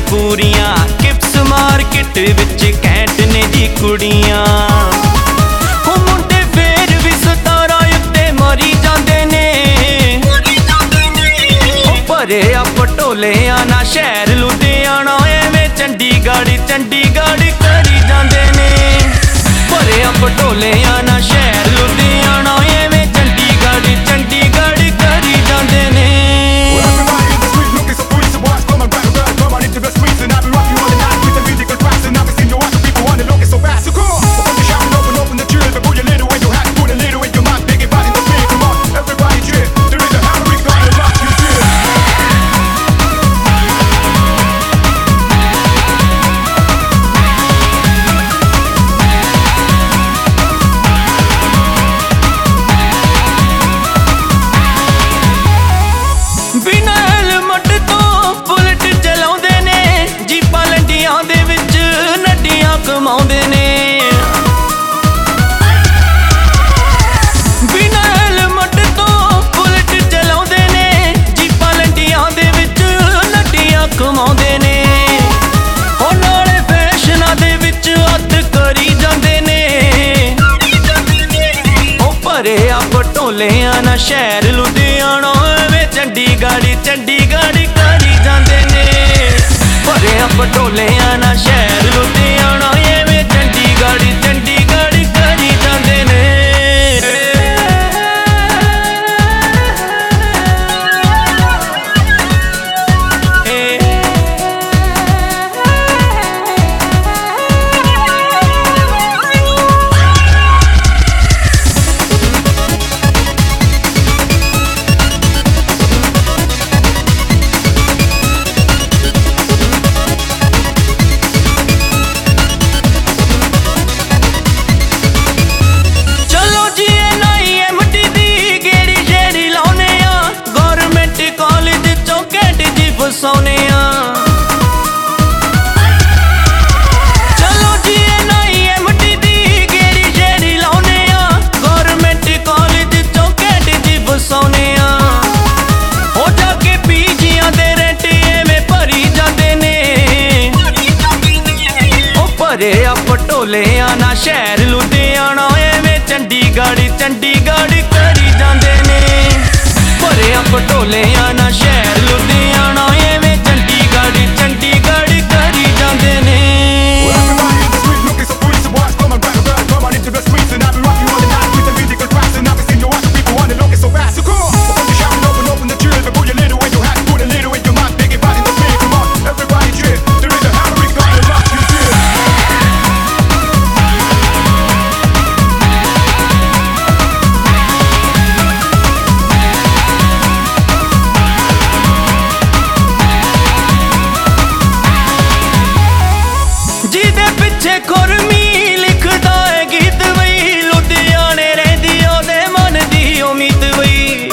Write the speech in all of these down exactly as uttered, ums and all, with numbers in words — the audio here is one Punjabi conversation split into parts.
ਪੂਰੀਆਂ ਕਿਪਸ ਮਾਰਕੀਟ ਵਿੱਚ ਕੈਂਟ ਨੇ ਜੀ ਕੁੜੀਆਂ ਉਹ ਮੁੰਡੇ ਫੇਰ ਵੀ ਸਤਾਰਾਂ ਉੱਤੇ ਮਰੀ ਜਾਂਦੇ ਨੇ ਉਹ ਭਰੇ ਆ ਪਟੋਲਿਆਂ ਨਾ ਸ਼ਹਿਰ ਲੁਧਿਆਣਾ ਐਵੇਂ ਚੰਡੀਗੜ੍ਹ ਚੰਡੀਗੜ੍ਹ ਕਰੀ ਜਾਂਦੇ ਨੇ ਭਰੇ ਆ ਪਟੋਲਿਆਂ ਨਾ ਸ਼ਹਿਰ ਲੁਧਿਆਣਾ ਐਵੇਂ ਚੰਡੀਗੜ੍ਹ ਚੰਡੀਗੜ੍ਹ ਕਰੀ ਜਾਂਦੇ ਨੇ ਕਮਾਉਂਦੇ ਨੇ ਬਿਨਾਂ ਹੈਲਮਟ ਤੋਂ ਬੁਲਟ ਚਲਾਉਂਦੇ ਨੇ ਜੀਪਾਂ ਲੰਡੀਆਂ ਦੇ ਵਿੱਚ ਨੱਡੀਆਂ ਕਮਾਉਂਦੇ ਨੇ ਉਹ ਨਾਲੇ ਫੈਸ਼ਨਾਂ ਦੇ ਵਿੱਚ ਹੱਥ ਕਰੀ ਜਾਂਦੇ ਨੇ ਉਹ ਭਰੇ ਆ ਪਟੋਲਿਆਂ ਨਾ ਸ਼ਹਿਰ ਲੁਧਿਆਣਾ ਐਵੇਂ ਚੰਡੀਗੜ੍ਹ ਚੰਡੀਗੜ੍ਹ ਕਰੀ ਜਾਂਦੇ ਨੇ ਭਰੇ ਆ ਪਟੋਲਿਆਂ ਨਾ ਸ਼ਹਿਰ ਲੁਧਿਆਣਾ ਐਵੇਂ ਚੰਡੀਗੜ੍ਹ ਚੰਡੀਗੜ੍ਹ ਕਰੀ ਜਾਂਦੇ ਨੇ ਸੋਨੇ ਆ ਚਲੋ ਜੀ ਐਨ ਆਈ ਐਮ ਟੀ ਦੀ ਗੇੜੀ ਜਿਹੜੀ ਲਾਉਨੇ ਆ ਗੌਰਮੈਂਟ ਕਾਲਜ ਚੋਂ ਕੈਟ ਜੀ ਵਸਾਉਨੇ ਆ ਹੋ ਜਾ ਕੇ ਪੀਜੀਆਂ ਦੇ ਰੈਂਟ ਐਵੇਂ ਭਰੀ ਜਾਂਦੇ ਨੇ ਉਹ ਭਰੇ ਆ ਪਟੋਲਿਆਂ ਨਾ ਸ਼ਹਿਰ ਲੁਧਿਆਣਾ ਐਵੇਂ ਚੰਡੀਗੜ੍ਹ ਚੰਡੀਗੜ੍ਹ ਕਰੀ ਜਾਂਦੇ ਨੇ ਭਰੇ ਆ ਪਟੋਲਿਆਂ ਨਾ ਸ਼ਹਿਰ ਲੁਧਿਆਣਾ ਐਵੇਂ ਚੰਡੀਗੜ੍ਹ ਚੰਡੀਗੜ੍ਹ ਕਰੀ ਜਾਂਦੇ ਨੇ ਜਿਹਦੇ ਪਿੱਛੇ ਖੁਰਮੀ ਲਿਖਦਾ ਹੈ ਗੀਤ ਵਈ ਲੁਧਿਆਣੇ ਰਹਿੰਦੀ ਉਹਦੇ ਮਨ ਦੀ ਉਮੀਦ ਵਈ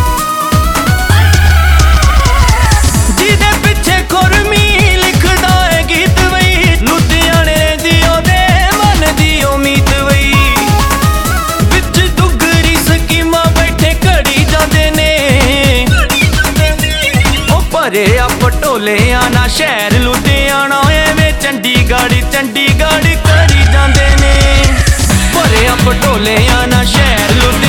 ਜਿਹਦੇ ਪਿੱਛੇ ਖੁਰਮੀ ਲਿਖਦਾ ਹੈ ਗੀਤ ਵਈ ਲੁਧਿਆਣੇ ਰਹਿੰਦੀ ਉਹਦੇ ਮਨ ਦੀ ਉਮੀਦ ਵਈ ਵਿੱਚ ਦੁਗਰੀ ਸਕੀਮਾਂ ਬੈਠੇ ਘੜੀ ਜਾਂਦੇ ਨੇ ਉਹ ਭਰੇ ਆ ਪਟੋਲਿਆਂ ਨਾ ਸ਼ਹਿਰ ਲੁਧਿਆਣਾ ਐਵੇਂ ਚੰਡੀਗੜ੍ਹ ਚੰਡੀਗੜ੍ਹ ਕਰੀ ਜਾਂਦੇ ਨੇ ਭਰੇ ਆ ਪਟੋਲਿਆਂ ਨਾ ਸ਼ਹਿਰ ਲੁਧਿਆਣਾ